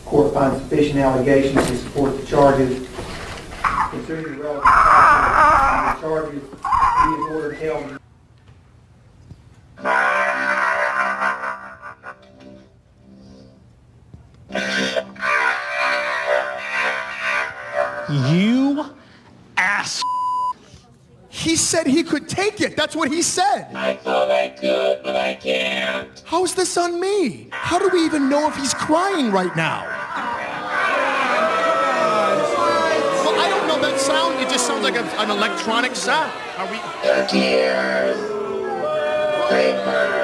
Court finds sufficient allegations to support the charges. Considering the relevant factors and the charges, he is ordered held. You ass. He said he could take it. That's what he said. I thought I could, but I can't. How's this on me? How do we even know if he's crying right now? Well, I don't know that sound. It just sounds like an electronic sound. Are we? 30 years. Paper.